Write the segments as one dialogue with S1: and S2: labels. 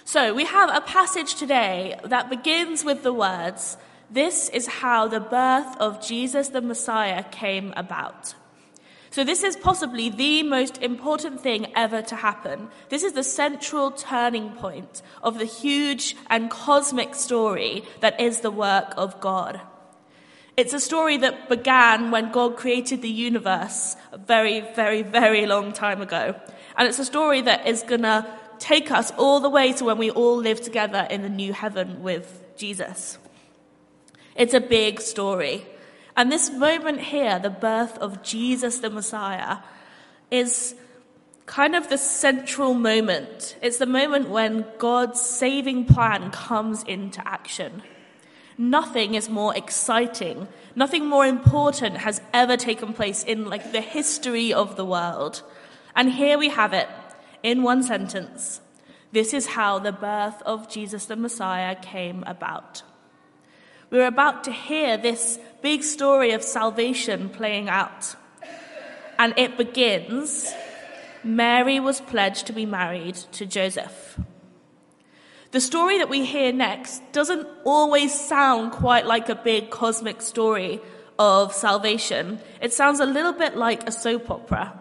S1: So we have a passage today that begins with the words, "This is how the birth of Jesus the Messiah came about." So this is possibly the most important thing ever to happen. This is the central turning point of the huge and cosmic story that is the work of God. It's a story that began when God created the universe a very, very, very long time ago. And it's a story that is going to take us all the way to when we all live together in the new heaven with Jesus. It's a big story. And this moment here, the birth of Jesus the Messiah, is kind of the central moment. It's the moment when God's saving plan comes into action. Nothing is more exciting, nothing more important has ever taken place in the history of the world. And here we have it in one sentence. This is how the birth of Jesus the Messiah came about. We're about to hear this big story of salvation playing out. And it begins, Mary was pledged to be married to Joseph. The story that we hear next doesn't always sound quite like a big cosmic story of salvation. It sounds a little bit like a soap opera.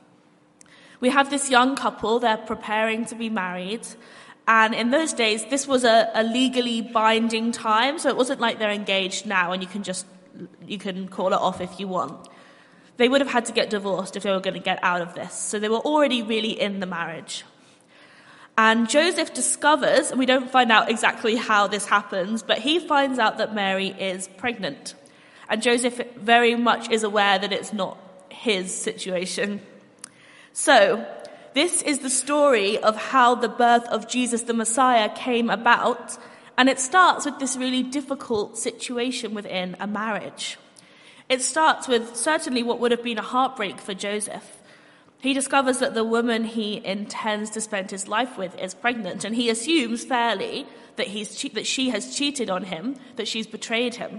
S1: We have this young couple, they're preparing to be married. And in those days, this was a legally binding time, so it wasn't like they're engaged now and you can call it off if you want. They would have had to get divorced if they were going to get out of this. So they were already really in the marriage. And Joseph discovers, and we don't find out exactly how this happens, but he finds out that Mary is pregnant. And Joseph very much is aware that it's not his situation. So, this is the story of how the birth of Jesus the Messiah came about, and it starts with this really difficult situation within a marriage. It starts with certainly what would have been a heartbreak for Joseph. He discovers that the woman he intends to spend his life with is pregnant, and he assumes fairly that she has cheated on him, that she's betrayed him.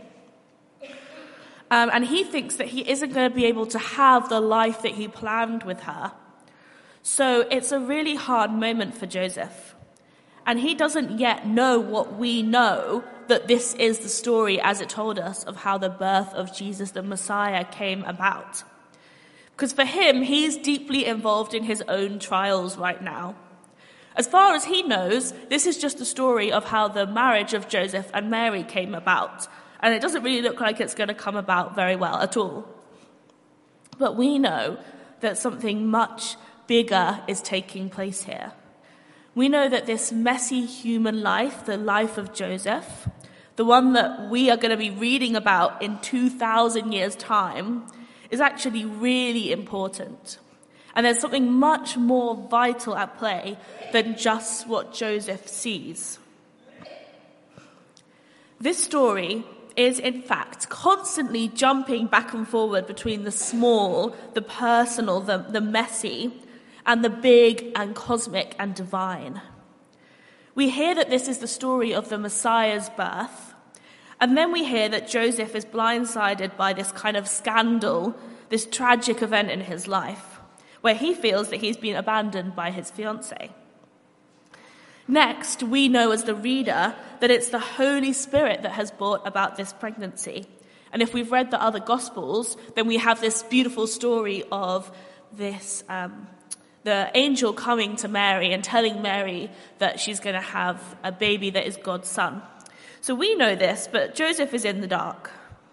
S1: And he thinks that he isn't going to be able to have the life that he planned with her. So it's a really hard moment for Joseph. And he doesn't yet know what we know, that this is the story as it told us of how the birth of Jesus the Messiah came about. Because for him, he's deeply involved in his own trials right now. As far as he knows, this is just the story of how the marriage of Joseph and Mary came about. And it doesn't really look like it's going to come about very well at all. But we know that something much bigger is taking place here. We know that this messy human life, the life of Joseph, the one that we are going to be reading about in 2,000 years' time, is actually really important. And there's something much more vital at play than just what Joseph sees. This story is, in fact, constantly jumping back and forward between the small, the personal, the messy, and the big and cosmic and divine. We hear that this is the story of the Messiah's birth, and then we hear that Joseph is blindsided by this kind of scandal, this tragic event in his life, where he feels that he's been abandoned by his fiancée. Next, we know as the reader that it's the Holy Spirit that has brought about this pregnancy. And if we've read the other Gospels, then we have this beautiful story of this the angel coming to Mary and telling Mary that she's going to have a baby that is God's son. So we know this, but Joseph is in the dark.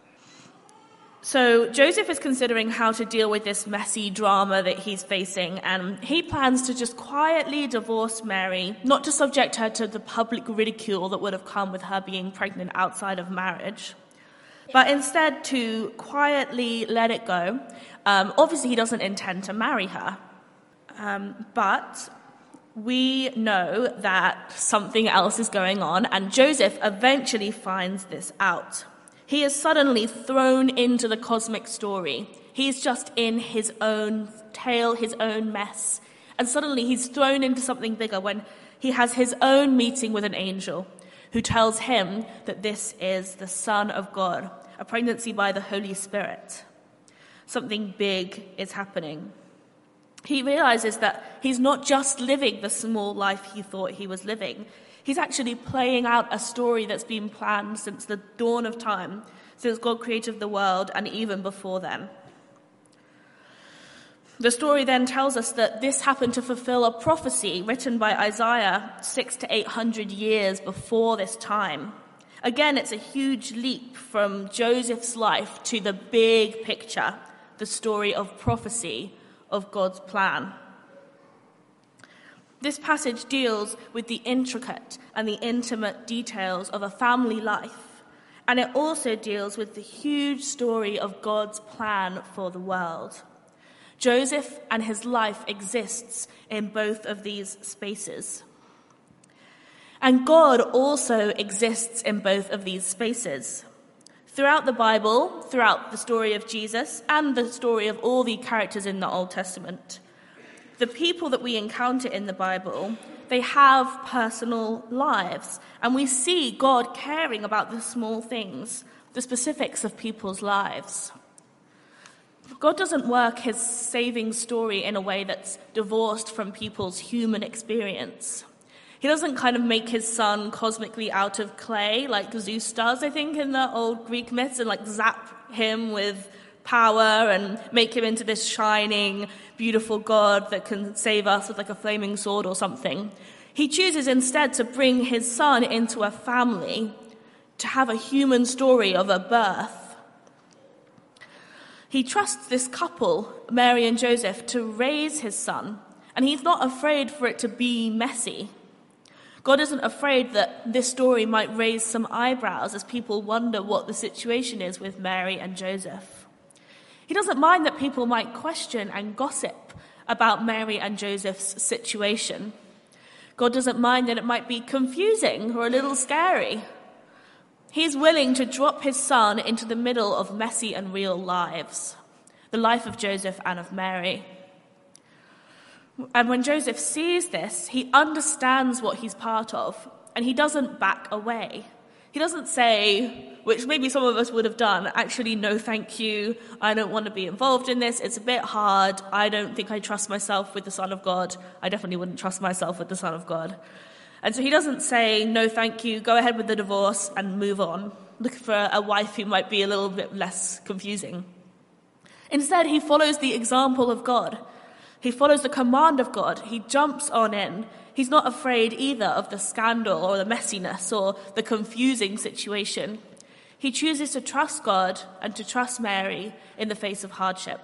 S1: So Joseph is considering how to deal with this messy drama that he's facing, and he plans to just quietly divorce Mary, not to subject her to the public ridicule that would have come with her being pregnant outside of marriage, but instead to quietly let it go. Obviously, he doesn't intend to marry her, but we know that something else is going on, and Joseph eventually finds this out. He is suddenly thrown into the cosmic story. He's just in his own tale, his own mess. And suddenly he's thrown into something bigger when he has his own meeting with an angel who tells him that this is the Son of God, a pregnancy by the Holy Spirit. Something big is happening. he realizes that he's not just living the small life he thought he was living. He's actually playing out a story that's been planned since the dawn of time, since God created the world and even before then. The story then tells us that this happened to fulfill a prophecy written by Isaiah 600 to 800 years before this time. Again, it's a huge leap from Joseph's life to the big picture, the story of prophecy of God's plan. This passage deals with the intricate and the intimate details of a family life, and it also deals with the huge story of God's plan for the world. Joseph and his life exists in both of these spaces. And God also exists in both of these spaces. Throughout the Bible, throughout the story of Jesus and the story of all the characters in the Old Testament, the people that we encounter in the Bible, they have personal lives. And we see God caring about the small things, the specifics of people's lives. God doesn't work his saving story in a way that's divorced from people's human experience. He doesn't kind of make his son cosmically out of clay like Zeus does, I think, in the old Greek myths, and like zap him with power and make him into this shining, beautiful God that can save us with like a flaming sword or something. He chooses instead to bring his son into a family, to have a human story of a birth. He trusts this couple, Mary and Joseph, to raise his son, and he's not afraid for it to be messy. God isn't afraid that this story might raise some eyebrows as people wonder what the situation is with Mary and Joseph. He doesn't mind that people might question and gossip about Mary and Joseph's situation. God doesn't mind that it might be confusing or a little scary. He's willing to drop his son into the middle of messy and real lives, the life of Joseph and of Mary. And when Joseph sees this, he understands what he's part of, and he doesn't back away. He doesn't say, which maybe some of us would have done, actually, no thank you, I don't want to be involved in this, it's a bit hard, I don't think I trust myself with the Son of God, I definitely wouldn't trust myself with the Son of God. And so he doesn't say, no, thank you, go ahead with the divorce and move on. Look for a wife who might be a little bit less confusing. Instead, he follows the example of God. He follows the command of God. He jumps on in. He's not afraid either of the scandal or the messiness or the confusing situation. He chooses to trust God and to trust Mary in the face of hardship.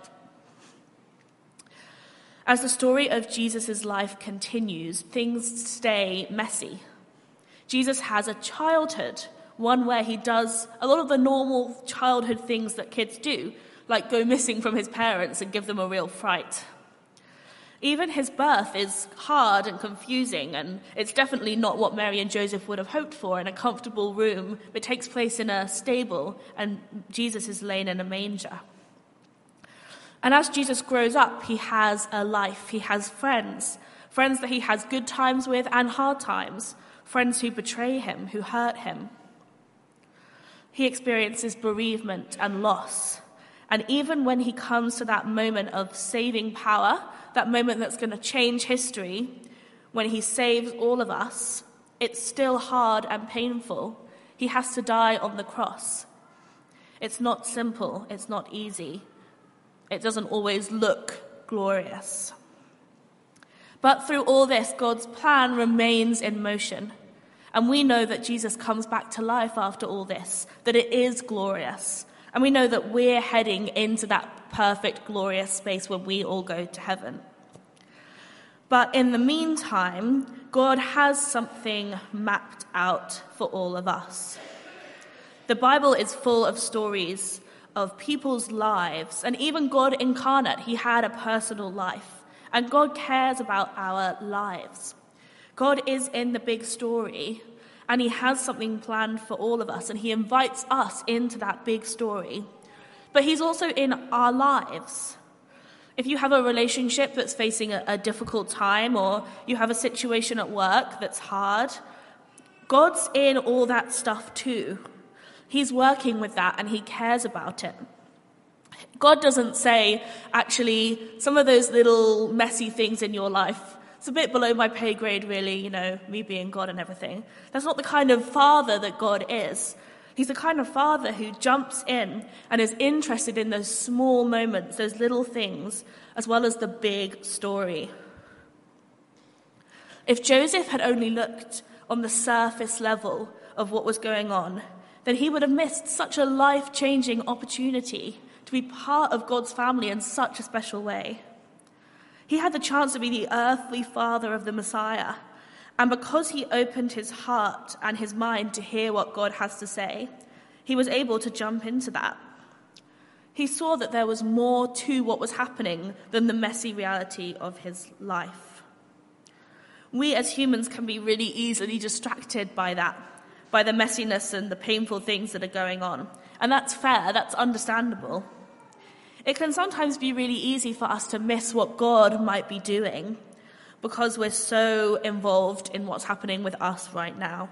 S1: As the story of Jesus' life continues, things stay messy. Jesus has a childhood, one where he does a lot of the normal childhood things that kids do, like go missing from his parents and give them a real fright. Even his birth is hard and confusing, and it's definitely not what Mary and Joseph would have hoped for in a comfortable room. It takes place in a stable, and Jesus is laying in a manger. And as Jesus grows up, he has a life. He has friends that he has good times with and hard times, friends who betray him, who hurt him. He experiences bereavement and loss. And even when he comes to that moment of saving power, that moment that's going to change history, when he saves all of us, it's still hard and painful. He has to die on the cross. It's not simple. It's not easy. It doesn't always look glorious. But through all this, God's plan remains in motion. And we know that Jesus comes back to life after all this, that it is glorious. And we know that we're heading into that perfect, glorious space where we all go to heaven. But in the meantime, God has something mapped out for all of us. The Bible is full of stories of people's lives, and even God incarnate, he had a personal life, and God cares about our lives. God is in the big story, and he has something planned for all of us, and he invites us into that big story. But he's also in our lives. If you have a relationship that's facing a difficult time, or you have a situation at work that's hard, God's in all that stuff too. He's working with that, and he cares about it. God doesn't say, actually, some of those little messy things in your life, it's a bit below my pay grade, really, me being God and everything. That's not the kind of father that God is. He's the kind of father who jumps in and is interested in those small moments, those little things, as well as the big story. If Joseph had only looked on the surface level of what was going on, then he would have missed such a life-changing opportunity to be part of God's family in such a special way. He had the chance to be the earthly father of the Messiah, and because he opened his heart and his mind to hear what God has to say, he was able to jump into that. He saw that there was more to what was happening than the messy reality of his life. We as humans can be really easily distracted by that, by the messiness and the painful things that are going on. And that's fair, that's understandable. It can sometimes be really easy for us to miss what God might be doing because we're so involved in what's happening with us right now.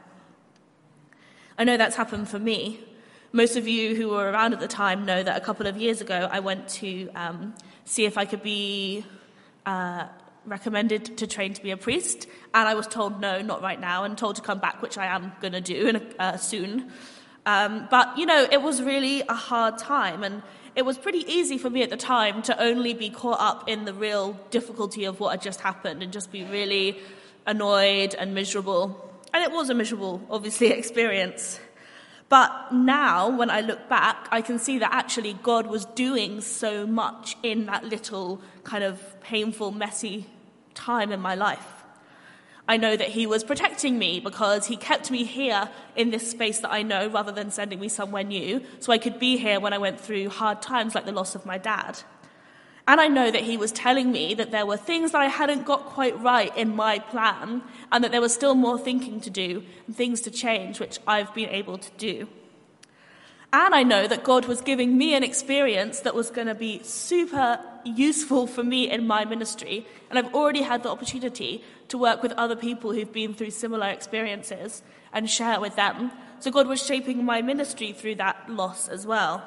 S1: I know that's happened for me. Most of you who were around at the time know that a couple of years ago I went to see if I could be recommended to train to be a priest, and I was told no, not right now, and told to come back, which I am going to do soon. But, it was really a hard time, and it was pretty easy for me at the time to only be caught up in the real difficulty of what had just happened and just be really annoyed and miserable. And it was a miserable, obviously, experience. But now, when I look back, I can see that actually God was doing so much in that little kind of painful, messy time in my life. I know that he was protecting me because he kept me here in this space that I know rather than sending me somewhere new, so I could be here when I went through hard times like the loss of my dad. And I know that he was telling me that there were things that I hadn't got quite right in my plan and that there was still more thinking to do and things to change, which I've been able to do. And I know that God was giving me an experience that was going to be super useful for me in my ministry. And I've already had the opportunity to work with other people who've been through similar experiences and share with them. So God was shaping my ministry through that loss as well.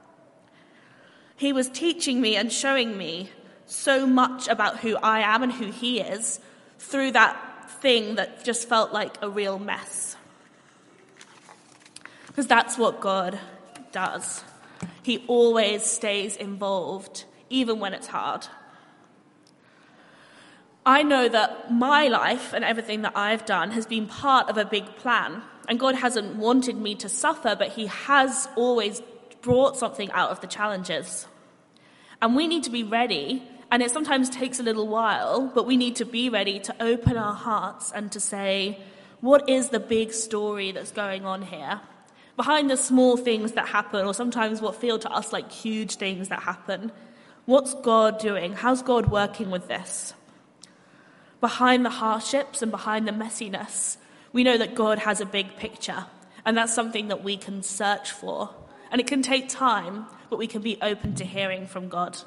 S1: He was teaching me and showing me so much about who I am and who he is through that thing that just felt like a real mess. Because that's what God does. He always stays involved, even when it's hard. I know that my life and everything that I've done has been part of a big plan. And God hasn't wanted me to suffer, but he has always brought something out of the challenges. And we need to be ready, and it sometimes takes a little while, but we need to be ready to open our hearts and to say, what is the big story that's going on here? Behind the small things that happen, or sometimes what feel to us like huge things that happen, what's God doing? How's God working with this? Behind the hardships and behind the messiness, we know that God has a big picture, and that's something that we can search for. And it can take time, but we can be open to hearing from God.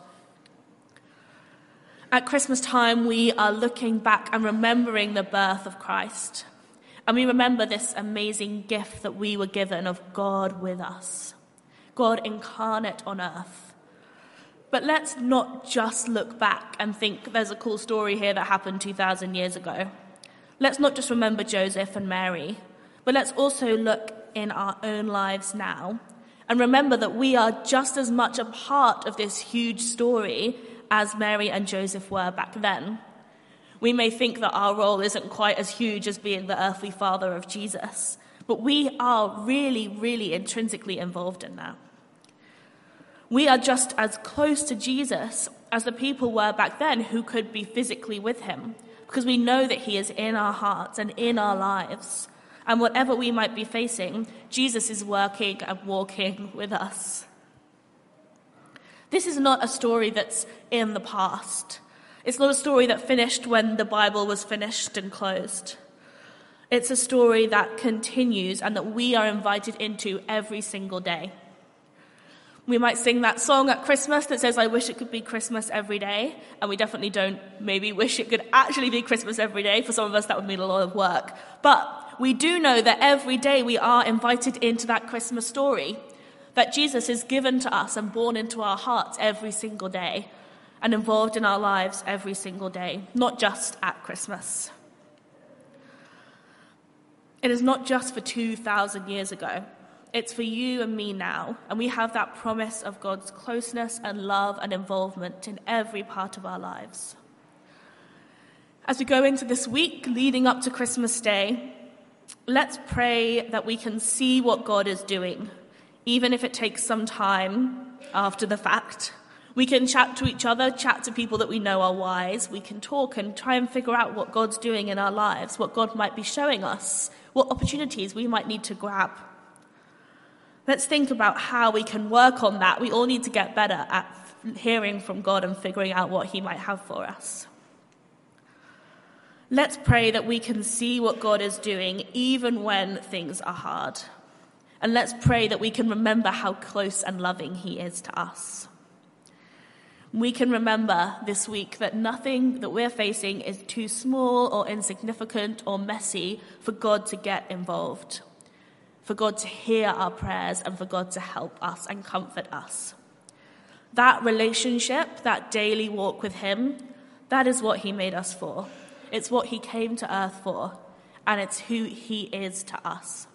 S1: At Christmas time, we are looking back and remembering the birth of Christ. And we remember this amazing gift that we were given of God with us, God incarnate on earth. But let's not just look back and think there's a cool story here that happened 2,000 years ago. Let's not just remember Joseph and Mary, but let's also look in our own lives now and remember that we are just as much a part of this huge story as Mary and Joseph were back then. We may think that our role isn't quite as huge as being the earthly father of Jesus, but we are really, really intrinsically involved in that. We are just as close to Jesus as the people were back then who could be physically with him, because we know that he is in our hearts and in our lives. And whatever we might be facing, Jesus is working and walking with us. This is not a story that's in the past. It's not a story that finished when the Bible was finished and closed. It's a story that continues and that we are invited into every single day. We might sing that song at Christmas that says, I wish it could be Christmas every day. And we definitely don't maybe wish it could actually be Christmas every day. For some of us, that would mean a lot of work. But we do know that every day we are invited into that Christmas story. that Jesus is given to us and born into our hearts every single day and involved in our lives every single day, not just at Christmas. It is not just for 2,000 years ago. It's for you and me now, and we have that promise of God's closeness and love and involvement in every part of our lives. As we go into this week leading up to Christmas Day, let's pray that we can see what God is doing, even if it takes some time after the fact. We can chat to each other, chat to people that we know are wise. We can talk and try and figure out what God's doing in our lives, what God might be showing us, what opportunities we might need to grab. Let's think about how we can work on that. We all need to get better at hearing from God and figuring out what he might have for us. Let's pray that we can see what God is doing even when things are hard. And let's pray that we can remember how close and loving he is to us. We can remember this week that nothing that we're facing is too small or insignificant or messy for God to get involved, for God to hear our prayers and for God to help us and comfort us. That relationship, that daily walk with him, that is what he made us for. It's what he came to earth for, and it's who he is to us.